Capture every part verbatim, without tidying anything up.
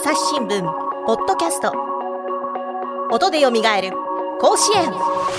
朝日新聞ポッドキャスト、音でよみがえる甲子園。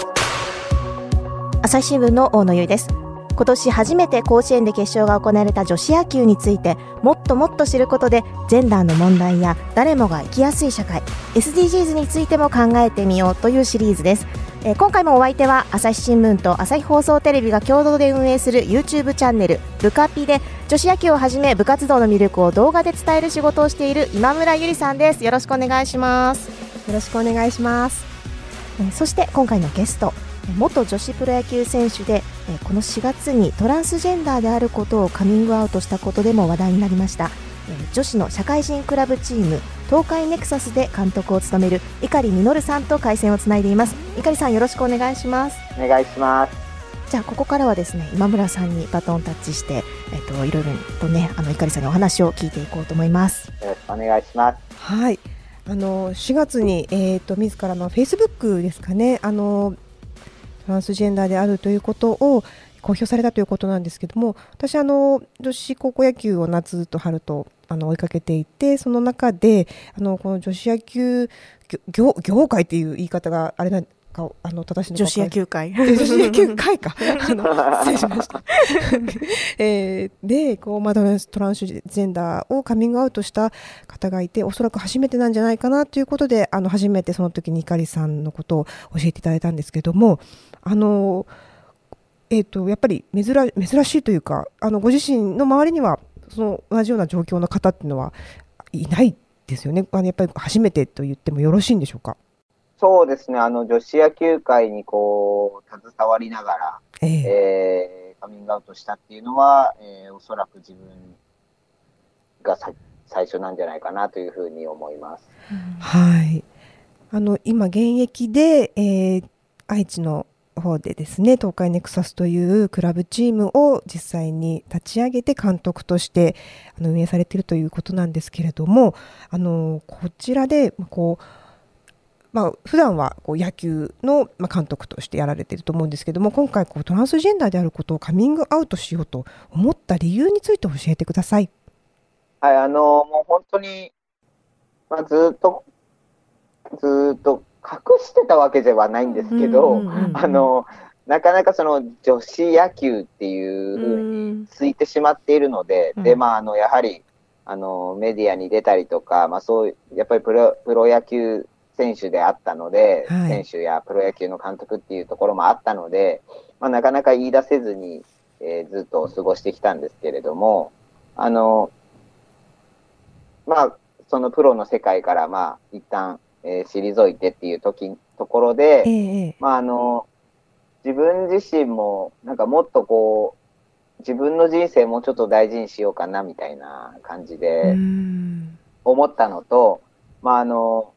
朝日新聞の大野由依です。今年初めて甲子園で決勝が行われた女子野球についてもっともっと知ることで、ジェンダーの問題や誰もが生きやすい社会 エスディージーズ についても考えてみようというシリーズです。えー、今回もお相手は朝日新聞と朝日放送テレビが共同で運営する YouTube チャンネルブカピで女子野球をはじめ部活動の魅力を動画で伝える仕事をしている今村ゆりさんです。よろしくお願いします。 よろしくお願いします。 えー、そして今回のゲスト、元女子プロ野球選手で、えー、このしがつにトランスジェンダーであることをカミングアウトしたことでも話題になりました。えー、女子の社会人クラブチーム東海ネクサスで監督を務める碇実さんと回線をつないでいます。碇さん、よろしくお願いします。 お願いします。 じゃあここからはですね、今村さんにバトンタッチして、えっと、いろいろとね、あの碇さんにお話を聞いていこうと思います。 よろしくお願いします。 はい、あのしがつに、えー、と自らのフェイスブックですかね、あのトランスジェンダーであるということを公表されたということなんですけども、私あの女子高校野球を夏と春とあの追いかけていて、その中であのこの女子野球業、業界っていう言い方があれなか、あの正しいのか、 女子野球界女子野球界かあの失礼しました、えー、でこう、まあ、トランスジェンダーをカミングアウトした方がいて、おそらく初めてなんじゃないかなということで、あの初めてその時に碇さんのことを教えていただいたんですけども、あのえー、とやっぱり珍、珍しいというか、あのご自身の周りにはその同じような状況の方っていうのはいないですよね。あのやっぱり初めてと言ってもよろしいんでしょうか。 そうですね、あの女子野球界にこう携わりながら、えーえー、カミングアウトしたっていうのは、えー、おそらく自分がさ最初なんじゃないかなというふうに思います。 うん、はい、あの今現役で、えー、愛知の方でですね、東海ネクサスというクラブチームを実際に立ち上げて監督としてあの運営されているということなんですけれども、あのこちらでこう、まあ、普段はこう野球の監督としてやられていると思うんですけども、今回こうトランスジェンダーであることをカミングアウトしようと思った理由について教えてください。 はい、あのもう本当に、まあ、ずっとずっと隠してたわけではないんですけど、あのなかなかその女子野球っていうふうについてしまっているので、で、まあ、あのやはりあのメディアに出たりとか、まあ、そういうやっぱりプロ、プロ野球選手であったので、はい、選手やプロ野球の監督っていうところもあったので、まあ、なかなか言い出せずに、えー、ずっと過ごしてきたんですけれども、あのまあそのプロの世界からまあ一旦えー、退いてっていう時ところで、えーまあ、あの自分自身もなんかもっとこう自分の人生もうちょっと大事にしようかなみたいな感じで思ったのと、まああの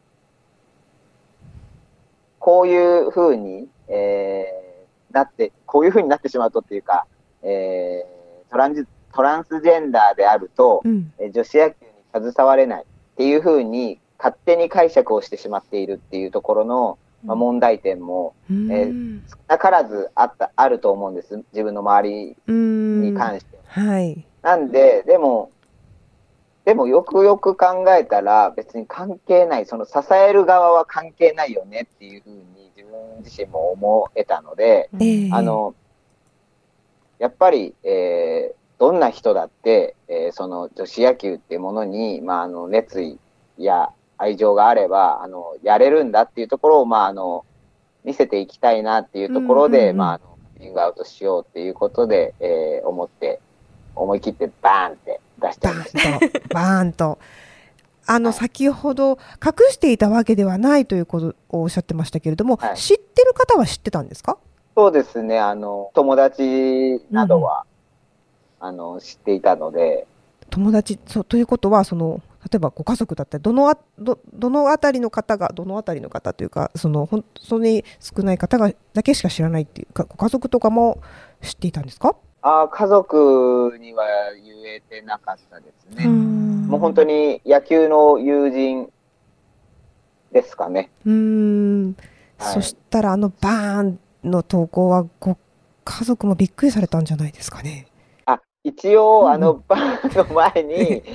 こういうふうに、えー、なってこういうふうになってしまうとっていうか、えー、トランジトランスジェンダーであると、うん、え女子野球に携われないっていうふうに勝手に解釈をしてしまっているっていうところの、まあ、問題点も、うんえー、少なからずあったあると思うんです、自分の周りに関して。 はい、 なんででもでもよくよく考えたら別に関係ない、その支える側は関係ないよねっていうふうに自分自身も思えたので、えー、あのやっぱり、えー、どんな人だって、えー、その女子野球っていうものに、まあ、あの熱意や愛情があればあのやれるんだっていうところを、まあ、あの見せていきたいなっていうところで、うんうんうん、まあ、あのカミングアウトしようっていうことで、えー、思って思い切ってバーンって出しちゃいました。 バーンとあの、はい、先ほど隠していたわけではないということをおっしゃってましたけれども、はい、知ってる方は知ってたんですか？ そうですね、あの友達などは、うん、あの知っていたので。 友達そうということは、その例えばご家族だったりどのあ ど, どのあたりの方がどのあたりの方というか、その本当に少ない方がだけしか知らないっていうか、ご家族とかも知っていたんですか？ あ、家族には言えてなかったですね。うんもう本当に野球の友人ですかね。 うーん、はい、そしたらあのバーンの投稿はご家族もびっくりされたんじゃないですかね。 あ、一応あのバーンの前に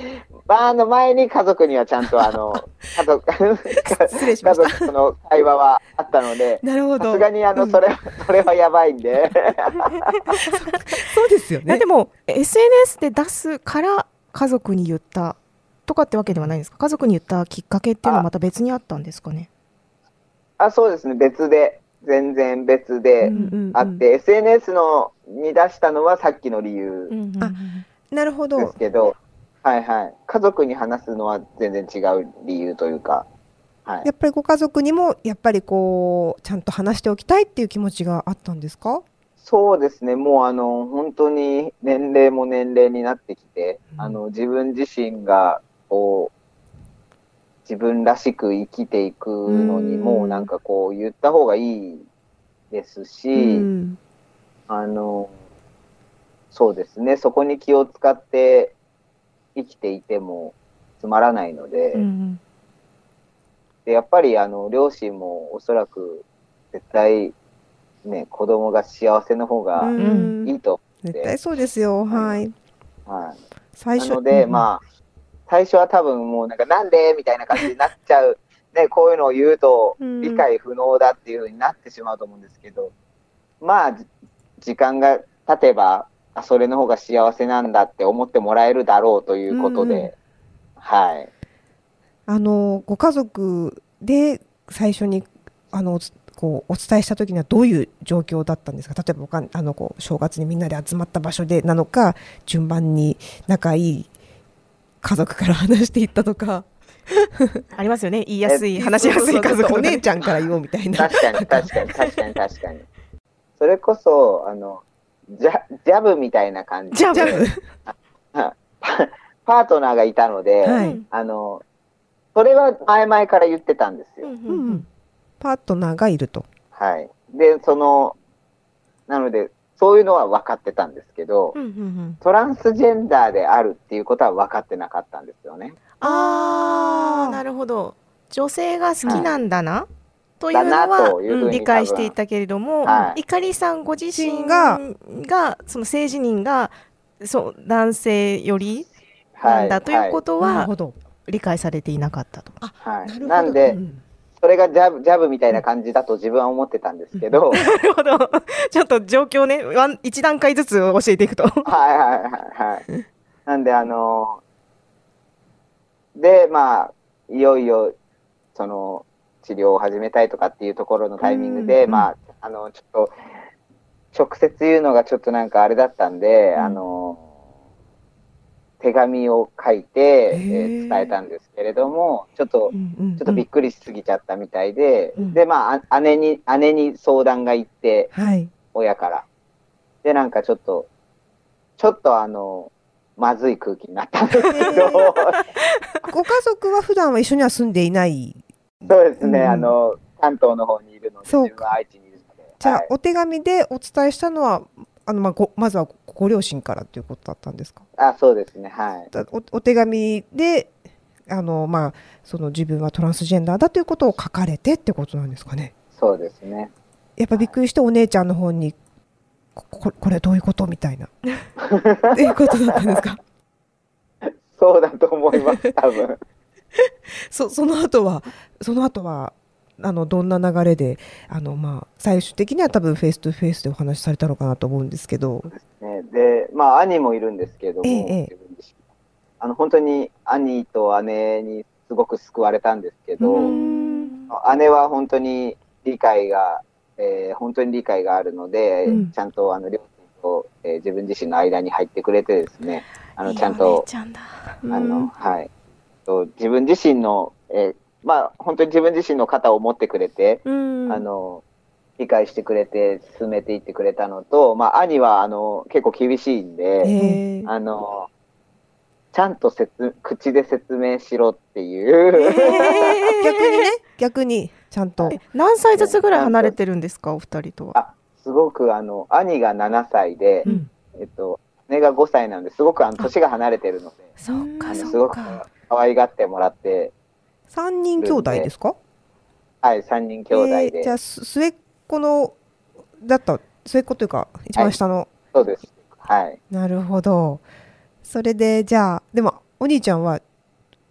バーの前に家族にはちゃんとあの家族失礼しま家した。 族との会話はあったので、 なるほど。 さすがにあの、 うんそれはそれはやばいんでそうですよね。 いやでも エスエヌエス で出すから家族に言ったとかってわけではないんですか？家族に言ったきっかけっていうのはまた別にあったんですかね？ あ、そうですね、別で全然別でうんうんうんあって、エスエヌエス のに出したのはさっきの理由うんうんあなるほですど。 けど、はいはい、家族に話すのは全然違う理由というか、はいやっぱりご家族にもやっぱりこうちゃんと話しておきたいっていう気持ちがあったんですか？ そうですね、もうあの本当に年齢も年齢になってきて、 うんあの自分自身がこう自分らしく生きていくのにうんもうなんかこう言った方がいいですし、 うんあのそうですね、そこに気を使って生きていてもつまらないので、 うんうんでやっぱりあの両親もおそらく絶対ね、子供が幸せの方がうんいいと絶対そうですよ。はい。 はい、 最初なので、 うんまあ、最初は多分もうなんか、なんでみたいな感じになっちゃう、ね、こういうのを言うとうん理解不能だっていう風になってしまうと思うんですけど、まあ、じ時間が経てば、あそれの方が幸せなんだって思ってもらえるだろうということで、 うんうんはい。 あのご家族で最初にあのこうお伝えした時にはどういう状況だったんですか？例えばおかあのこう正月にみんなで集まった場所でなのか、順番に仲いい家族から話していったとか、 ありますよね、言いやすい話しやすい家族とかねお姉ちゃんから言おうみたいな。 確かに、確かに、確かに、確かに。それこそ、あの、ジャジャブみたいな感じで、 ジャブジャブパパートナーがいたので、 はいあの、それは前々から言ってたんですよ。 うんううんんうんパートナーがいると。 はい。で、その、なので、そういうのは分かってたんですけど、 うんうんうんトランスジェンダーであるっていうことは分かってなかったんですよね。 あー、 あーなるほど。女性が好きなんだな、というだなのはというふうに理解していたけれども、 はいいかりさんご自身がが、その性自認がそう男性よりなんはい。 だということはなるほど。 理解されていなかったと。 はい。 なるほど。 なんで、 うんそれがジャブ、ジャブみたいな感じだと自分は思ってたんですけど、はいなるほど。ちょっと状況ね、ワン一段階ずつ教えていくと。 はいはいはい。なんで、あの、で、まあ、いよいよ、その、治療を始めたいとかっていうところのタイミングで、 うんまあ、あの、ちょっと、直接言うのがちょっとなんかあれだったんで、 うんあの、手紙を書いて、 へえーー伝えたんですけれども、ちょっとう、んうんちょっとびっくりしすぎちゃったみたいで、 うんで、まあ、あ姉に、姉に相談が行って、 はい。 親から。で、なんかちょっと、ちょっとあの、まずい空気になったんですけど、 ご家族は普段は一緒には住んでいない。 そうですね、 うんあの、関東の方にいるので、 そうか自分は愛知にいるので。 じゃあ、 はいお手紙でお伝えしたのはあの、まあ、ごまずはご両親からということだったんですか？ あ、そうですね、はい。 だおお手紙であの、まあ、その自分はトランスジェンダーだということを書かれてってことなんですかね。 そうですね。 やっぱびっくりしてお姉ちゃんの方にこここれどういうことみたいなっていうことだったんですか？ そうだと思います、多分。 そその後はその後はあのどんな流れであの、まあ、最終的には多分フェイストゥフェイスでお話しされたのかなと思うんですけど。 ね、で、まあ、兄もいるんですけども、 ええええ自分自身あの、本当に兄と姉にすごく救われたんですけど、 うん姉は本当に理解が、えー本当に理解があるので、 うんちゃんとあの両親と、えー自分自身の間に入ってくれてですね、あのいいちゃんお姉とちゃんだ。 あの、はい、と自分自身の、えーまあ本当に自分自身の肩を持ってくれて、 うんあの理解してくれて進めていってくれたのと、まあ兄はあの結構厳しいんで、 えーあのちゃんと説口で説明しろっていう、 逆にね逆にちゃんとえ何歳ずつぐらい離れてるんですか、お二人とは。 あすごくあの兄がななさいで、 うんえっと、姉がごさいなのですごくあの年が離れてるので、 そうあかそのすごくうか。 可愛がってもらって、 さんにん兄弟ですか？ はい、さんにん兄弟で、 えーじゃあす末っ子のだった末っ子というか一番下の、 そうです。はい。 なるほど。それでじゃあでもお兄ちゃんは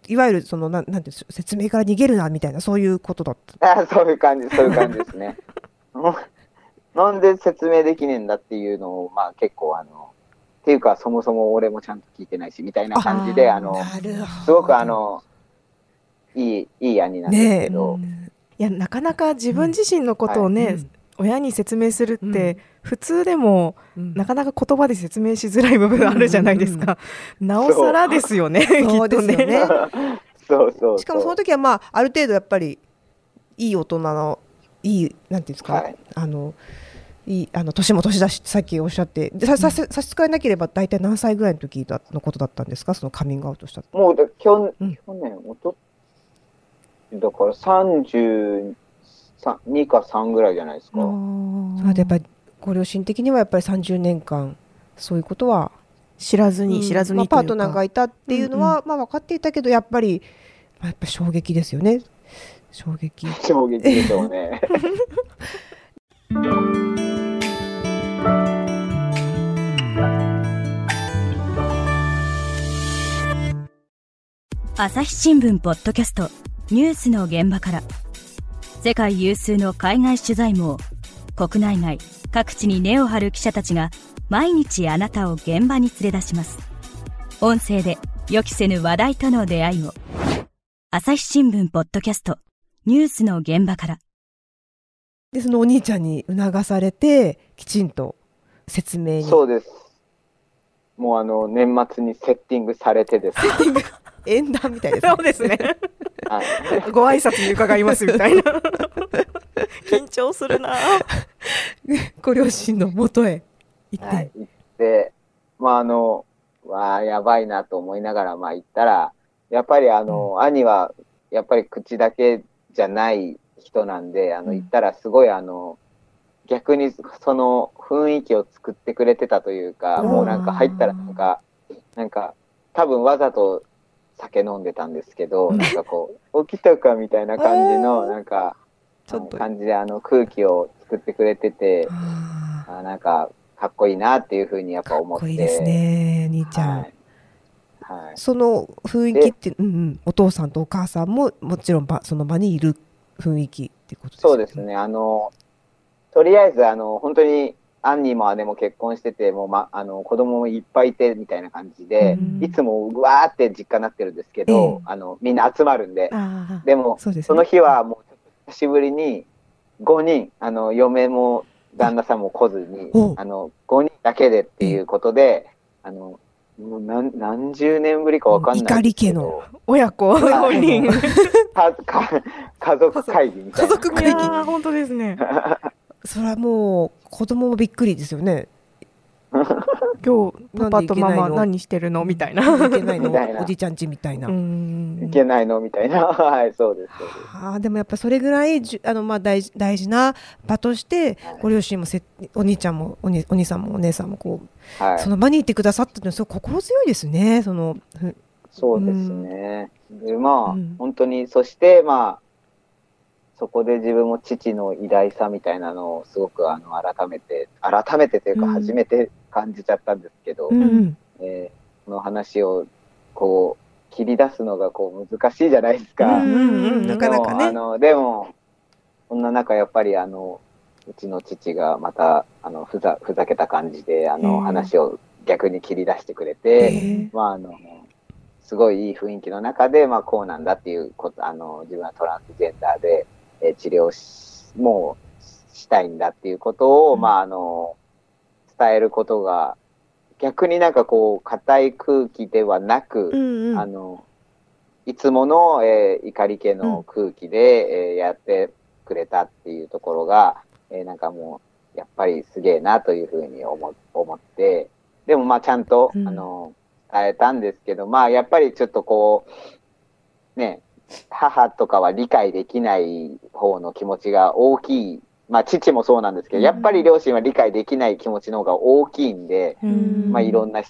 いわゆるそのなんなんていうんでしょう、説明から逃げるなみたいなそういうことだった。 あ、そういう感じ、そういう感じですね。なんで説明できねえんだっていうのを、まあ結構あの、っていうかそもそも俺もちゃんと聞いてないしみたいな感じで、あの、 なるほどすごくあの、いい、いい兄なんですけど、 ねいやなかなか自分自身のことをね、 うんはい親に説明するって、 うん普通でもうんなかなか言葉で説明しづらい部分あるじゃないですか、なおさらですよねきっそうでとね。 すよねそうそうそう。 しかもその時はまあある程度やっぱりいい大人のいいなんていうんですか、 はいあのいいあの年も年だし、さっきおっしゃってでささ差し支えなければ大体何歳ぐらいの時だのことだったんですか、そのカミングアウトしたの。 もうだ去年、 うん去年、おと、だからさんじゅうにかさんぐらいじゃないですか。 それでやっぱりご両親的にはやっぱりさんじゅうねんかんそういうことは知らずに、 うん知らずまあ、 にというか、 パートナーがいたっていうのは、まあ、分かっていたけどやっぱり、まあ、やっぱ衝撃ですよね、衝撃。 衝撃でしょうね。 朝日新聞ポッドキャストニュースの現場から、世界有数の海外取材網、国内外各地に根を張る記者たちが毎日あなたを現場に連れ出します。音声で予期せぬ話題との出会いを。朝日新聞ポッドキャストニュースの現場から。 でそのお兄ちゃんに促されてきちんと説明に。 そうです。もうあの年末にセッティングされてですね。 縁談みたいですね。 そうですねはい、 ご挨拶に伺いますみたいな緊張するな。 ご両親の元へ行って、 はい、行って、まああの、わあ、やばいなと思いながら、まあ行ったら、やっぱりあの、うん、兄は、やっぱり口だけじゃない人なんで、あの、行ったらすごいあの、逆にその雰囲気を作ってくれてたというか、もうなんか入ったらなんか、なんか、多分わざと酒飲んでたんですけど、なんかこう、起きたかみたいな感じの、なんか、ちょっと感じであの空気を作ってくれてて、あなんかかっこいいなっていうふうにやっぱ思って。 かっこいいですね、兄ちゃん。 はいはい、その雰囲気って、うんうん、お父さんとお母さんももちろん場その場にいる雰囲気ってことですか。 そうですね。あのとりあえずあの本当に兄も姉も結婚してて、もうまあの子供もいっぱいいてみたいな感じで、うん、いつもうわーって実家になってるんですけど、えー、あのみんな集まるんで、でも そ,、ね、その日はもう久しぶりにごにん、あの嫁も旦那さんも来ずに、あのごにんだけでっていうことで、あのもう 何, 何十年ぶりかわかんないですけど、 怒り家の親子ごにんかか家族会議みたいな。 家族会議。 いや本当ですね。 それはもう子供もびっくりですよね。 今日パパとママ何してるのみたいな。 いけないのおじいちゃんちみたいな。 いけないのみたいな。はいそうですそうです。 あでもやっぱそれぐらいじあのまあ大事大事な場として、はい、ご両親もせお兄ちゃんもおにお兄さんもお姉さんもこう、はい、その場にいてくださったのはすごく心強いですね。そのそうですね。うん、でまあ、うん、本当にそしてまあ。そこで自分も父の偉大さみたいなのをすごくあの改めて改めてというか初めて感じちゃったんですけど、うんえー、この話をこう切り出すのがこう難しいじゃないですか。 なかなかね。 あのでもそんな中やっぱりあのうちの父がまたあのふざふざけた感じであの話を逆に切り出してくれて、まああのすごいいい雰囲気の中でまあこうなんだっていうことあの自分はトランスジェンダーで。治療しもうしたいんだっていうことを、うん、まああの伝えることが逆になんかこう硬い空気ではなく、うんうん、あのいつもの、えー、怒り気の空気で、うんえー、やってくれたっていうところが、えー、なんかもうやっぱりすげえなというふうに思思ってでもまあちゃんと、うん、あの伝えたんですけどまあやっぱりちょっとこうね母とかは理解できない方の気持ちが大きい。まあ父もそうなんですけど、やっぱり両親は理解できない気持ちの方が大きいんで、うんまあいろんな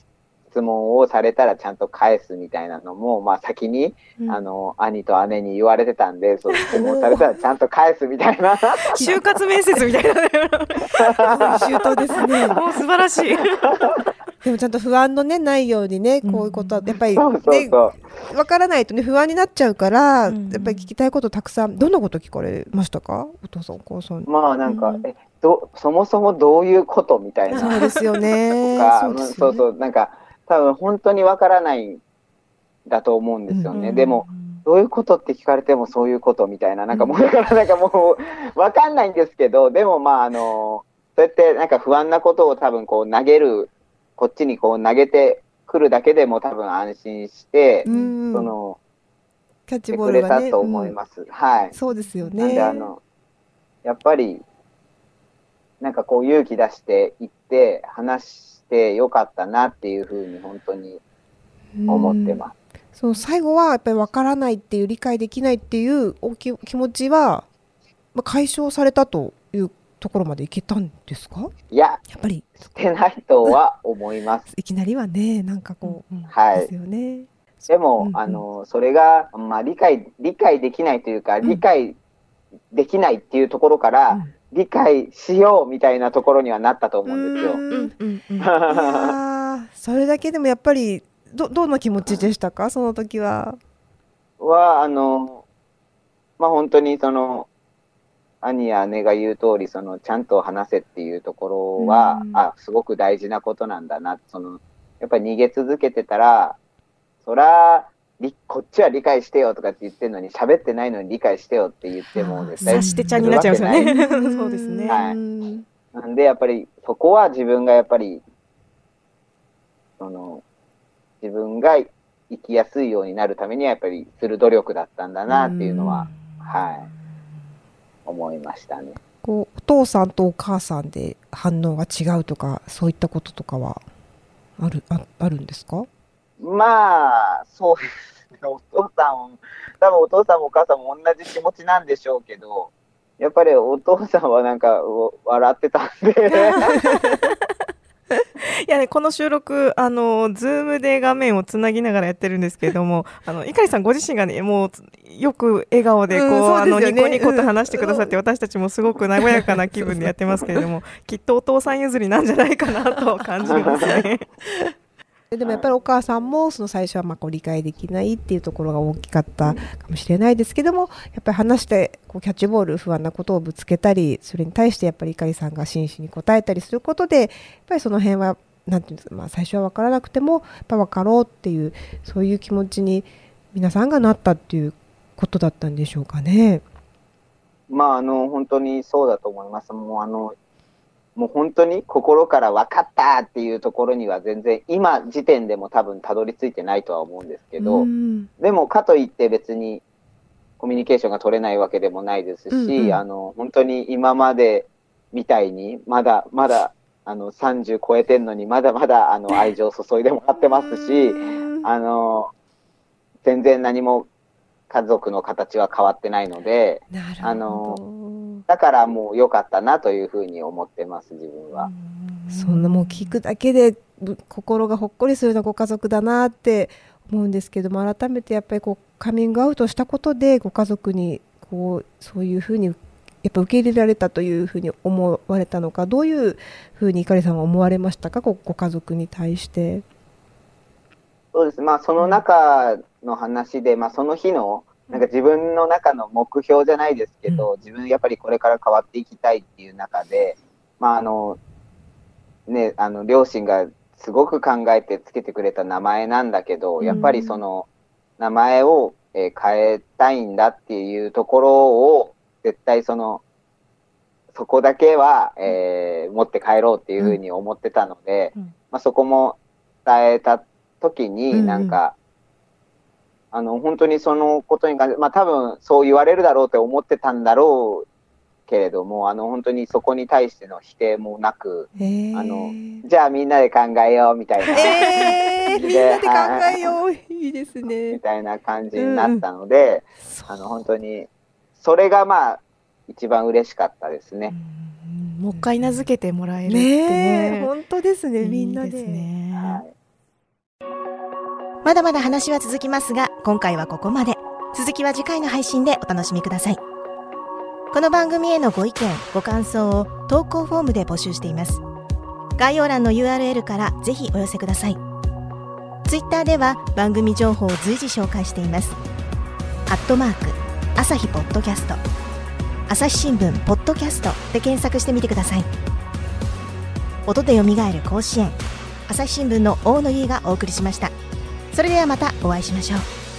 質問をされたらちゃんと返すみたいなのも、まあ先に、うん、あの、兄と姉に言われてたんで、そう、質問されたらちゃんと返すみたいな。 就活面接みたいな。周到ですね。もう素晴らしい。でもちゃんと不安のね、ないようにね、こういうことは、やっぱりね、そうそうそう、わからないとね、不安になっちゃうから、うん、やっぱり聞きたいことたくさん、どんなこと聞かれましたか？お父さん、お母さん。 まあなんか、うん、え、ど、そもそもどういうことみたいな。 そうですよね。 とか、そうですよね。そうそう、なんか、多分本当にわからないんだと思うんですよね。うん、でも、どういうことって聞かれてもそういうことみたいな、なんかもう、だからなんかもう、わかんないんですけど、でもまあ、あの、そうやってなんか不安なことを多分こう投げる、こっちにこう投げてくるだけでも多分安心して、うん、その、 キャッチボールがね、 くれたと思います。うん、はい。 そうですよね。 なんであの、やっぱり、なんかこう勇気出して行って話してよかったなっていうふうに本当に思ってます。 そう、最後はやっぱり分からないっていう、理解できないっていうおき気持ちは、まあ、解消されたというところまでいけたんですか？ いや、 やっぱりしてないとは思います。 いきなりはね、なんかこう、うん、 はい。 ですよね。 でも、うんうん、あの、それが、まあ、理解、理解できないというか、うん、理解できないっていうところから、うん、理解しようみたいなところにはなったと思うんですよ。うんうんうん、いやそれだけでもやっぱりど、どんな気持ちでしたか、その時は。 は、あの、まあ、本当にその、兄や姉が言う通り、その、ちゃんと話せっていうところは、あ、すごく大事なことなんだな。その、やっぱり逃げ続けてたら、そら、こっちは理解してよとかって言ってるのに、喋ってないのに理解してよって言っても絶対察してちゃんになっちゃいますよね。そうですね。 はい。なんでやっぱりそこは自分がやっぱりその自分が生きやすいようになるためにはやっぱりする努力だったんだなっていうのは、はい思いましたね。 こうお父さんとお母さんで反応が違うとかそういったこととかはあるあ、あるんですか？ まあそうですね。お父さん多分お父さんもお母さんも同じ気持ちなんでしょうけど、やっぱりお父さんはなんか笑ってたんでいやね、この収録あのズームで画面をつなぎながらやってるんですけれども、あの碇さんご自身がねもうよく笑顔でこう、うん、あのニコニコと話してくださって、うん、私たちもすごく和やかな気分でやってますけれどもきっとお父さん譲りなんじゃないかなと感じますねでもやっぱりお母さんもその最初はまあこう理解できないっていうところが大きかったかもしれないですけども、やっぱり話してこうキャッチボール不安なことをぶつけたり、それに対してやっぱり碇さんが真摯に答えたりすることで、やっぱりその辺はなんていうんですか、まあ、最初は分からなくてもやっぱ分かろうっていうそういう気持ちに皆さんがなったっていうことだったんでしょうかね。 まああの本当にそうだと思います。もうあのもう本当に心から分かったっていうところには全然今時点でも多分たどり着いてないとは思うんですけど、でもかといって別にコミュニケーションが取れないわけでもないですし、うんうん、あの本当に今までみたいにまだまだあのさんじゅう超えてんのにまだまだあの愛情を注いでもらってますし、あの全然何も家族の形は変わってないので、あのだからもう良かったなというふうに思ってます自分は。そんなもう聞くだけで心がほっこりするようなご家族だなって思うんですけども、改めてやっぱりこうカミングアウトしたことでご家族にこうそういうふうにやっぱ受け入れられたというふうに思われたのか、どういうふうに碇さんは思われましたか、ごご家族に対して。そうです、まあその中の話で、まあ、その日のなんか自分の中の目標じゃないですけど、うん、自分やっぱりこれから変わっていきたいっていう中で、まああのね、あの両親がすごく考えてつけてくれた名前なんだけど、うん、やっぱりその名前を、えー、変えたいんだっていうところを絶対そのそこだけは、えー、持って帰ろうっていうふうに思ってたので、うん、まあ、そこも伝えた時になんか、うん、あの本当にそのことに関して、まあ多分そう言われるだろうって思ってたんだろうけれども、あの本当にそこに対しての否定もなく、あのじゃあみんなで考えようみたいな、えー、みんなで考えよういいですねみたいな感じになったので、うん、あの本当にそれがまあ一番嬉しかったですね。うん、もう一回名付けてもらえるってね、ね、本当ですね、みんなで。いいですね。はい。 まだまだ話は続きますが、今回はここまで。続きは次回の配信でお楽しみください。この番組へのご意見ご感想を投稿フォームで募集しています。概要欄の ユーアールエル からぜひお寄せください。ツイッターでは番組情報を随時紹介しています。アットマーク朝日ポッドキャスト、朝日新聞ポッドキャストで検索してみてください。音でよみがえる甲子園、朝日新聞の大野優がお送りしました。それではまたお会いしましょう。